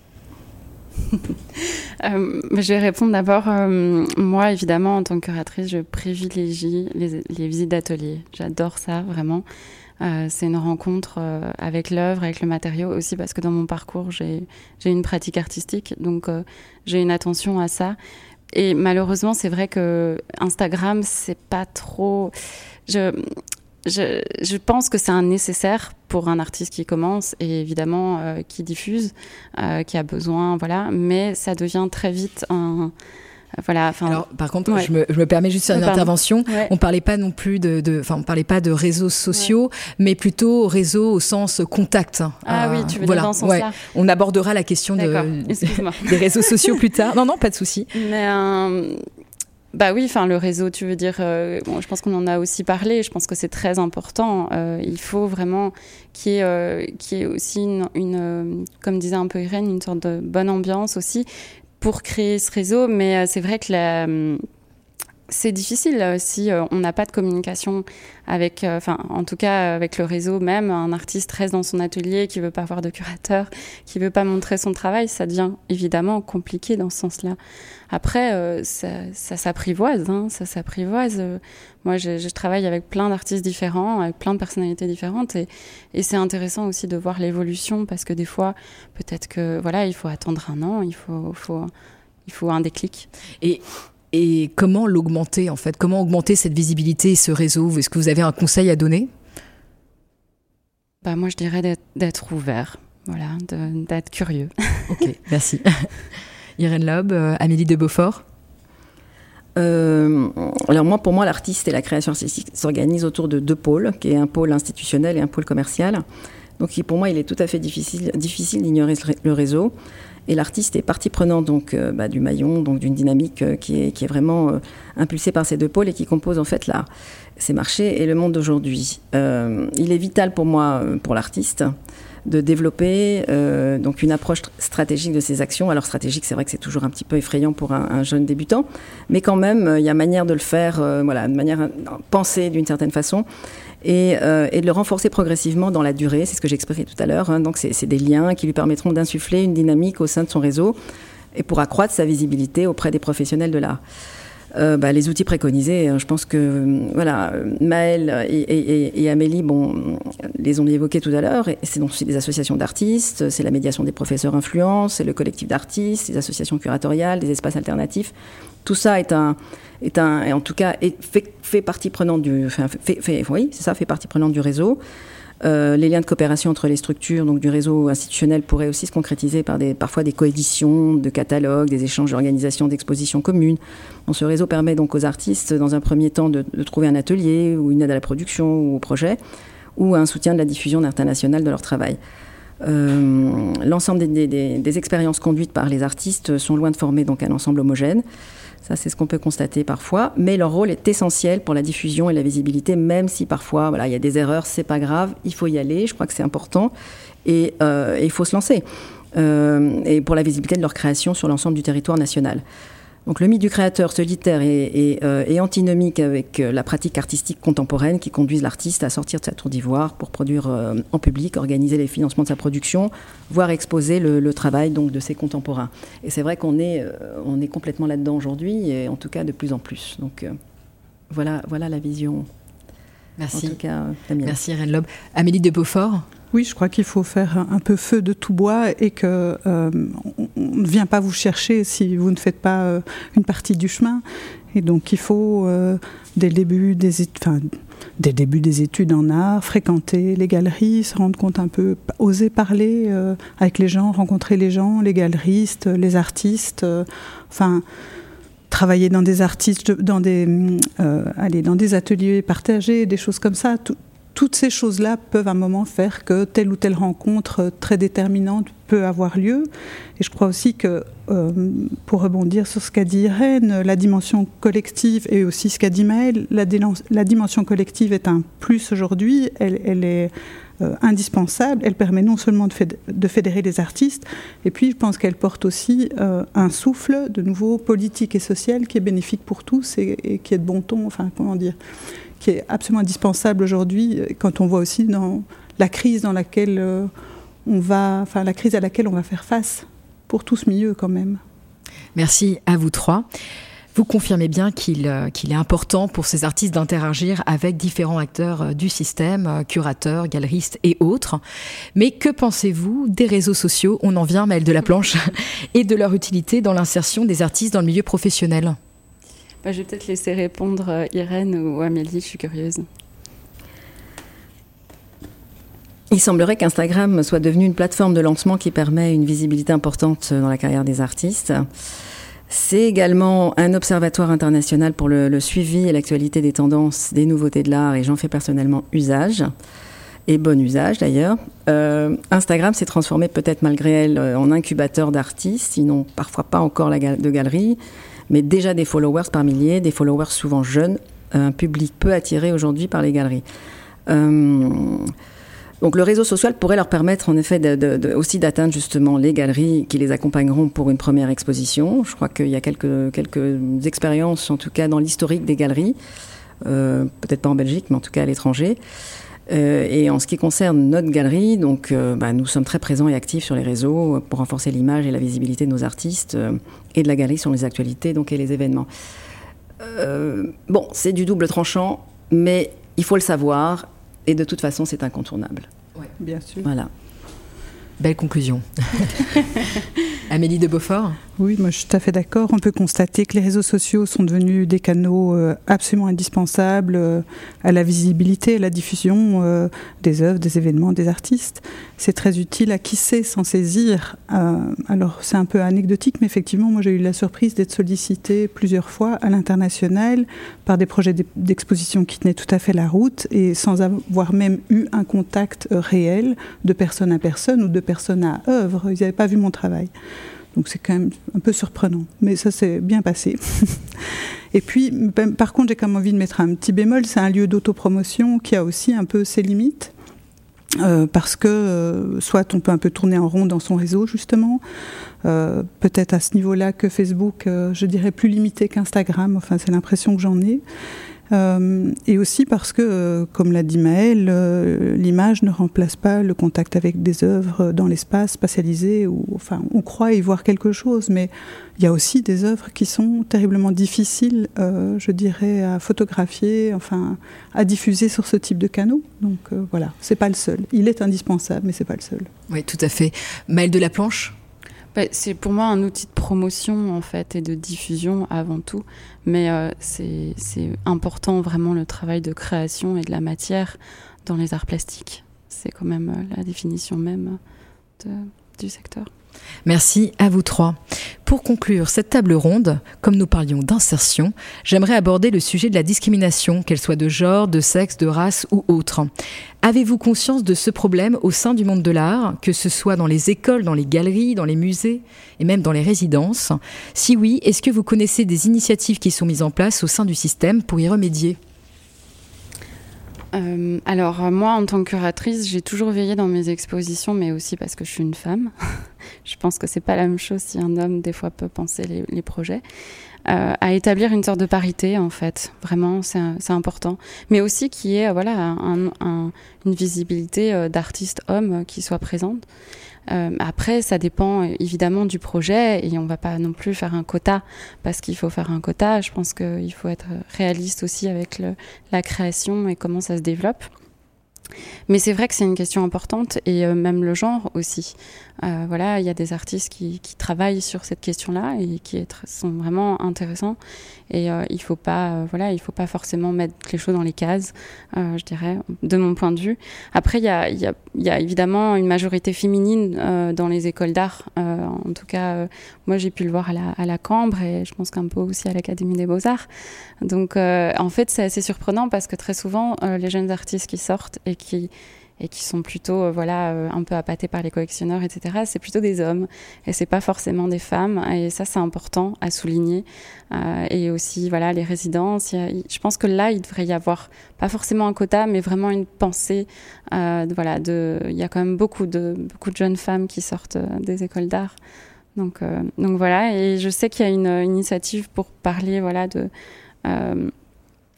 Je vais répondre d'abord. Moi, évidemment, en tant que curatrice, je privilégie les visites d'ateliers. J'adore ça, vraiment. C'est une rencontre avec l'œuvre, avec le matériau, aussi parce que dans mon parcours, j'ai une pratique artistique, donc j'ai une attention à ça. Et malheureusement, c'est vrai que Instagram, c'est pas trop... Je pense que c'est un nécessaire pour un artiste qui commence et évidemment qui diffuse, qui a besoin, voilà. Mais ça devient très vite un... Voilà, alors, par contre, je me permets juste une intervention. Ouais. On parlait pas non plus on parlait pas de réseaux sociaux, mais plutôt réseaux au sens contact. Oui, tu veux dire dans ce sens-là. Ouais. On abordera la question des réseaux sociaux plus tard. Non, pas de souci. Mais oui, le réseau, tu veux dire. Je pense qu'on en a aussi parlé. Je pense que c'est très important. Il faut vraiment qu'il y ait aussi une, comme disait un peu Irène, une sorte de bonne ambiance aussi, pour créer ce réseau, mais c'est vrai que c'est difficile si on n'a pas de communication avec, en tout cas avec le réseau même. Un artiste reste dans son atelier, qui veut pas avoir de curateur, qui veut pas montrer son travail, ça devient évidemment compliqué dans ce sens-là. Après, ça s'apprivoise, ça s'apprivoise. Moi, je travaille avec plein d'artistes différents, avec plein de personnalités différentes, et c'est intéressant aussi de voir l'évolution, parce que des fois, peut-être que il faut attendre un an, il faut un déclic. Et comment l'augmenter, en fait ? Comment augmenter cette visibilité et ce réseau ? Est-ce que vous avez un conseil à donner ? Moi, je dirais d'être ouvert, d'être curieux. Ok, merci. Irène Lob, Amélie de Beaufort. Alors pour moi, l'artiste et la création artistique s'organisent autour de deux pôles, qui est un pôle institutionnel et un pôle commercial. Donc pour moi, il est tout à fait difficile d'ignorer le réseau. Et l'artiste est partie prenante du maillon, donc d'une dynamique qui est vraiment impulsée par ces deux pôles et qui compose en fait ces marchés et le monde d'aujourd'hui. Il est vital pour moi, pour l'artiste, de développer une approche stratégique de ses actions. Alors stratégique, c'est vrai que c'est toujours un petit peu effrayant pour un jeune débutant, mais quand même, il y a manière de le faire, de manière pensée d'une certaine façon. Et de le renforcer progressivement dans la durée, c'est ce que j'expliquais tout à l'heure. Donc c'est des liens qui lui permettront d'insuffler une dynamique au sein de son réseau et pour accroître sa visibilité auprès des professionnels de l'art. Les outils préconisés, je pense que Maëlle et Amélie les ont évoqués tout à l'heure, et c'est donc aussi des associations d'artistes, c'est la médiation des professeurs influents, c'est le collectif d'artistes, les associations curatoriales, des espaces alternatifs. Tout ça en tout cas fait partie prenante fait partie prenante du réseau. Les liens de coopération entre les structures, donc du réseau institutionnel, pourraient aussi se concrétiser par parfois des coéditions de catalogues, des échanges d'organisation d'expositions communes. Ce réseau permet donc aux artistes, dans un premier temps, de trouver un atelier ou une aide à la production ou au projet, ou un soutien de la diffusion internationale de leur travail. L'ensemble des expériences conduites par les artistes sont loin de former donc un ensemble homogène. Ça, c'est ce qu'on peut constater parfois. Mais leur rôle est essentiel pour la diffusion et la visibilité, même si parfois, il y a des erreurs, c'est pas grave, il faut y aller, je crois que c'est important. Et il faut se lancer. Et pour la visibilité de leur création sur l'ensemble du territoire national. Donc le mythe du créateur solitaire est antinomique avec la pratique artistique contemporaine qui conduit l'artiste à sortir de sa tour d'ivoire pour produire en public, organiser les financements de sa production, voire exposer le travail donc, de ses contemporains. Et c'est vrai qu'on est complètement là-dedans aujourd'hui, et en tout cas de plus en plus. Donc voilà la vision. Merci. En tout cas, merci Irène Lob. Amélie de Beaufort. Oui, je crois qu'il faut faire un peu feu de tout bois et qu'on ne vient pas vous chercher si vous ne faites pas une partie du chemin. Et donc il faut, dès le début des études en art, fréquenter les galeries, se rendre compte un peu, oser parler avec les gens, rencontrer les gens, les galeristes, les artistes, travailler dans des artistes, dans des ateliers partagés, des choses comme ça. Toutes ces choses-là peuvent à un moment faire que telle ou telle rencontre très déterminante peut avoir lieu. Et je crois aussi que, pour rebondir sur ce qu'a dit Irène, la dimension collective et aussi ce qu'a dit Maëlle, la dimension collective est un plus aujourd'hui, elle est indispensable, elle permet non seulement de fédérer les artistes, et puis je pense qu'elle porte aussi un souffle de nouveau politique et social qui est bénéfique pour tous et qui est de bon ton, qui est absolument indispensable aujourd'hui, quand on voit aussi dans la crise dans laquelle la crise à laquelle on va faire face, pour tous mieux quand même. Merci à vous trois. Vous confirmez bien qu'il est important pour ces artistes d'interagir avec différents acteurs du système, curateurs, galeristes et autres. Mais que pensez-vous des réseaux sociaux, on en vient, Maëlle Delaplanche, et de leur utilité dans l'insertion des artistes dans le milieu professionnel ? Je vais peut-être laisser répondre Irène ou Amélie, je suis curieuse. Il semblerait qu'Instagram soit devenu une plateforme de lancement qui permet une visibilité importante dans la carrière des artistes. C'est également un observatoire international pour le suivi et l'actualité des tendances, des nouveautés de l'art, et j'en fais personnellement usage, et bon usage d'ailleurs. Instagram s'est transformé peut-être malgré elle en incubateur d'artistes, ils n'ont parfois pas encore de galerie, mais déjà des followers par milliers, des followers souvent jeunes, un public peu attiré aujourd'hui par les galeries. Donc le réseau social pourrait leur permettre en effet aussi d'atteindre justement les galeries qui les accompagneront pour une première exposition. Je crois qu'il y a quelques expériences, en tout cas dans l'historique des galeries, peut-être pas en Belgique, mais en tout cas à l'étranger. Et en ce qui concerne notre galerie, donc, nous sommes très présents et actifs sur les réseaux pour renforcer l'image et la visibilité de nos artistes et de la galerie sur les actualités et les événements. C'est du double tranchant, mais il faut le savoir. Et de toute façon, c'est incontournable. Oui, bien sûr. Voilà. Belle conclusion. Amélie de Beaufort ? Oui, moi je suis tout à fait d'accord. On peut constater que les réseaux sociaux sont devenus des canaux absolument indispensables à la visibilité, à la diffusion des œuvres, des événements, des artistes. C'est très utile à qui sait s'en saisir. Alors c'est un peu anecdotique, mais effectivement, moi j'ai eu la surprise d'être sollicitée plusieurs fois à l'international par des projets d'exposition qui tenaient tout à fait la route et sans avoir même eu un contact réel de personne à personne ou de personne à œuvre. Ils n'avaient pas vu mon travail. Donc c'est quand même un peu surprenant, mais ça s'est bien passé. Et puis, par contre, j'ai quand même envie de mettre un petit bémol, c'est un lieu d'autopromotion qui a aussi un peu ses limites, parce que soit on peut un peu tourner en rond dans son réseau, justement, peut-être à ce niveau-là que Facebook, je dirais plus limité qu'Instagram, enfin c'est l'impression que j'en ai. Et aussi parce que, comme l'a dit Maëlle, l'image ne remplace pas le contact avec des œuvres dans l'espace spatialisé. On croit y voir quelque chose, mais il y a aussi des œuvres qui sont terriblement difficiles, je dirais, à photographier, à diffuser sur ce type de canaux. Donc voilà, c'est pas le seul. Il est indispensable, mais c'est pas le seul. Oui, tout à fait. Maëlle Delaplanche ? C'est pour moi un outil de promotion en fait et de diffusion avant tout, mais c'est important vraiment le travail de création et de la matière dans les arts plastiques. C'est quand même la définition même du secteur. Merci à vous trois. Pour conclure cette table ronde, comme nous parlions d'insertion, j'aimerais aborder le sujet de la discrimination, qu'elle soit de genre, de sexe, de race ou autre. Avez-vous conscience de ce problème au sein du monde de l'art, que ce soit dans les écoles, dans les galeries, dans les musées et même dans les résidences ? Si oui, est-ce que vous connaissez des initiatives qui sont mises en place au sein du système pour y remédier ? Alors moi, en tant que curatrice, j'ai toujours veillé dans mes expositions, mais aussi parce que je suis une femme. Je pense que c'est pas la même chose si un homme, des fois, peut penser les projets. À établir une sorte de parité, en fait. Vraiment, c'est important. Mais aussi qu'il y ait une visibilité d'artistes hommes qui soient présentes. Après, ça dépend évidemment du projet et on va pas non plus faire un quota parce qu'il faut faire un quota. Je pense qu'il faut être réaliste aussi avec la création et comment ça se développe. Mais c'est vrai que c'est une question importante et même le genre aussi. Il y a des artistes qui travaillent sur cette question-là et qui sont vraiment intéressants. Et il faut pas forcément mettre les choses dans les cases, je dirais, de mon point de vue. Après, il y a évidemment une majorité féminine dans les écoles d'art. En tout cas, moi, j'ai pu le voir à la Cambre et je pense qu'un peu aussi à l'Académie des Beaux-Arts. Donc, en fait, c'est assez surprenant parce que très souvent, les jeunes artistes qui sortent et qui sont plutôt un peu appâtés par les collectionneurs, etc. C'est plutôt des hommes et c'est pas forcément des femmes et ça c'est important à souligner. Et aussi les résidences. Je pense que là il devrait y avoir pas forcément un quota, mais vraiment une pensée. Il y a quand même beaucoup de jeunes femmes qui sortent des écoles d'art. Donc voilà. Et je sais qu'il y a une initiative pour parler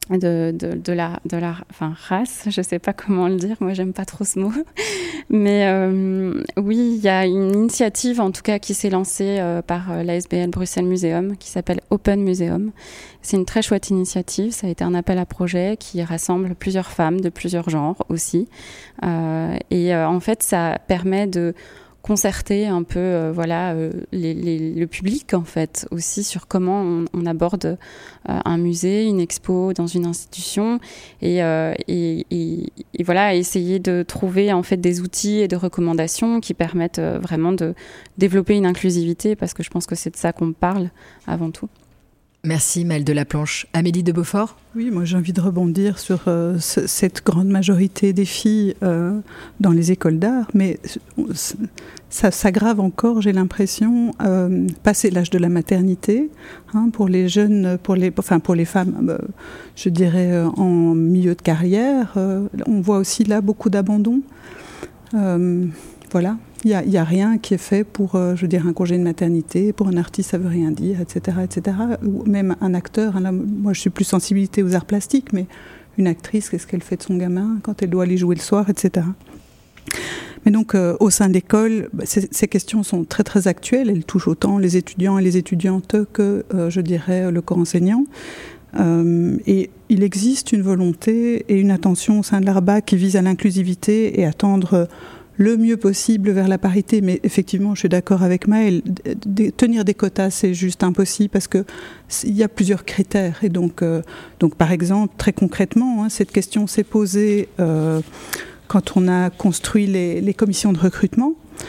race, je sais pas comment le dire, moi j'aime pas trop ce mot, mais oui, il y a une initiative en tout cas qui s'est lancée par l'ASBL Bruxelles Museum qui s'appelle Open Museum. C'est une très chouette initiative, ça a été un appel à projet qui rassemble plusieurs femmes de plusieurs genres aussi, et en fait ça permet de concerter un peu le public en fait aussi sur comment on aborde un musée, une expo dans une institution et voilà, essayer de trouver en fait des outils et de recommandations qui permettent vraiment de développer une inclusivité, parce que je pense que c'est de ça qu'on parle avant tout. Merci Maëlle Delaplanche. Amélie de Beaufort ? Oui, moi j'ai envie de rebondir sur cette grande majorité des filles dans les écoles d'art, mais ça s'aggrave encore, j'ai l'impression, passé l'âge de la maternité, pour les jeunes, pour les femmes, je dirais en milieu de carrière, on voit aussi là beaucoup d'abandon. Voilà. Il n'y a rien qui est fait pour, un congé de maternité. Pour un artiste, ça ne veut rien dire, etc., etc. Ou même un acteur. Là, moi, je suis plus sensibilité aux arts plastiques, mais une actrice, qu'est-ce qu'elle fait de son gamin quand elle doit aller jouer le soir, etc. Mais donc, au sein de l'école, ces questions sont très, très actuelles. Elles touchent autant les étudiants et les étudiantes que, le corps enseignant. Et il existe une volonté et une attention au sein de l'ARBA qui vise à l'inclusivité et à tendre le mieux possible vers la parité, mais effectivement, je suis d'accord avec Maëlle, tenir des quotas, c'est juste impossible parce que il y a plusieurs critères. Et donc par exemple, très concrètement, cette question s'est posée quand on a construit les commissions de recrutement.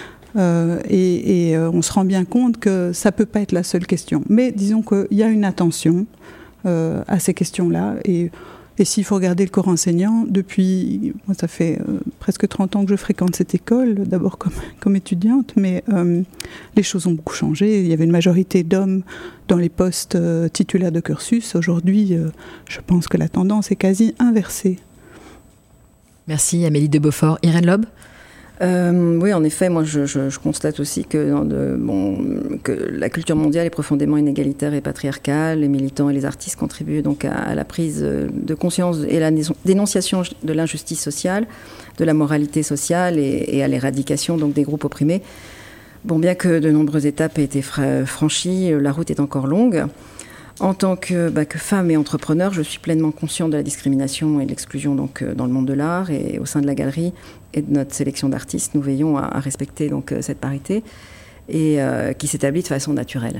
Et on se rend bien compte que ça peut pas être la seule question. Mais disons qu'il y a une attention à ces questions-là. Et s'il faut regarder le corps enseignant, moi ça fait presque 30 ans que je fréquente cette école, d'abord comme étudiante, mais les choses ont beaucoup changé. Il y avait une majorité d'hommes dans les postes titulaires de cursus. Aujourd'hui, je pense que la tendance est quasi inversée. Merci Amélie de Beaufort. Irène Lob ? Oui, en effet, moi je constate aussi que la culture mondiale est profondément inégalitaire et patriarcale. Les militants et les artistes contribuent donc à la prise de conscience et à la dénonciation de l'injustice sociale, de la moralité sociale et à l'éradication donc des groupes opprimés. Bon, bien que de nombreuses étapes aient été franchies, la route est encore longue. En tant que femme et entrepreneur, je suis pleinement consciente de la discrimination et de l'exclusion donc, dans le monde de l'art, et au sein de la galerie et de notre sélection d'artistes, nous veillons à respecter donc, cette parité et qui s'établit de façon naturelle.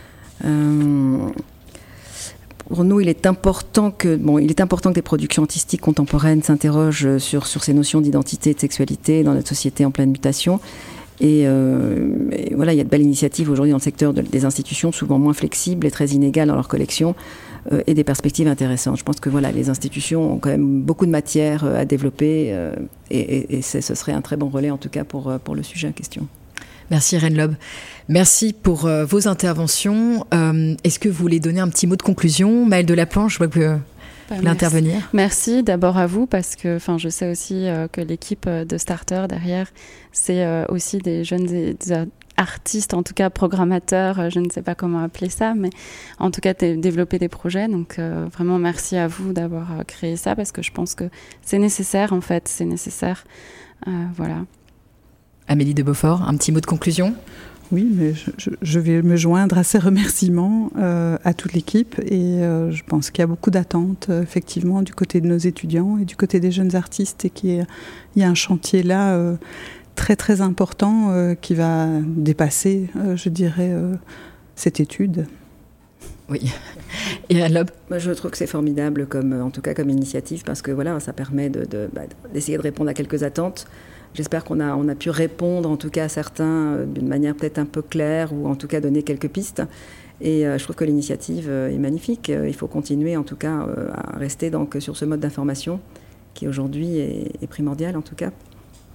Pour nous, il est important que les productions artistiques contemporaines s'interrogent sur ces notions d'identité et de sexualité dans notre société en pleine mutation. Et voilà, il y a de belles initiatives aujourd'hui dans le secteur des institutions, souvent moins flexibles et très inégales dans leur collection, et des perspectives intéressantes. Je pense que voilà, les institutions ont quand même beaucoup de matière à développer, et ce serait un très bon relais en tout cas pour le sujet en question. Merci Irène Lob. Merci pour vos interventions. Est-ce que vous voulez donner un petit mot de conclusion ? Maëlle Delaplanche, je vois que vous voulez intervenir. Merci d'abord à vous, parce que je sais aussi que l'équipe de Starter derrière, c'est aussi des jeunes artistes, en tout cas programmateurs, je ne sais pas comment appeler ça, mais en tout cas développer des projets. Donc vraiment merci à vous d'avoir créé ça, parce que je pense que c'est nécessaire en fait, c'est nécessaire. Voilà. Amélie de Beaufort, un petit mot de conclusion ? Oui, mais je vais me joindre à ces remerciements à toute l'équipe, et je pense qu'il y a beaucoup d'attentes effectivement du côté de nos étudiants et du côté des jeunes artistes, et qu'il y a un chantier là très très important qui va dépasser, cette étude. Oui. Irène Lob ? Je trouve que c'est formidable en tout cas comme initiative, parce que voilà, ça permet d'essayer de répondre à quelques attentes. J'espère qu'on a pu répondre en tout cas à certains d'une manière peut-être un peu claire, ou en tout cas donner quelques pistes. Et je trouve que l'initiative est magnifique. Il faut continuer en tout cas à rester donc sur ce mode d'information qui aujourd'hui est primordial en tout cas.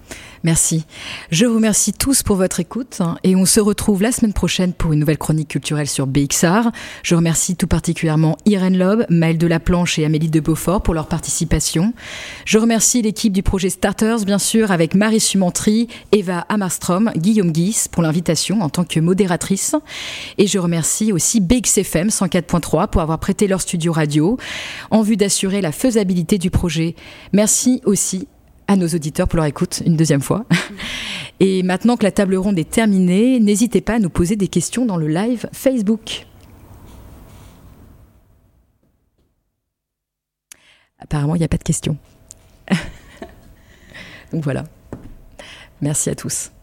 Merci. Je vous remercie tous pour votre écoute et on se retrouve la semaine prochaine pour une nouvelle chronique culturelle sur BXR. Je remercie tout particulièrement Irène Loeb, Maëlle Delaplanche et Amélie de Beaufort pour leur participation. Je remercie l'équipe du projet Starters, bien sûr, avec Marie Sumentry, Eva Hammarström, Guillaume Guis pour l'invitation en tant que modératrice. Et je remercie aussi BXFM 104.3 pour avoir prêté leur studio radio en vue d'assurer la faisabilité du projet. Merci aussi à nos auditeurs pour leur écoute une deuxième fois. Et maintenant que la table ronde est terminée, n'hésitez pas à nous poser des questions dans le live Facebook. Apparemment, il n'y a pas de questions. Donc voilà. Merci à tous.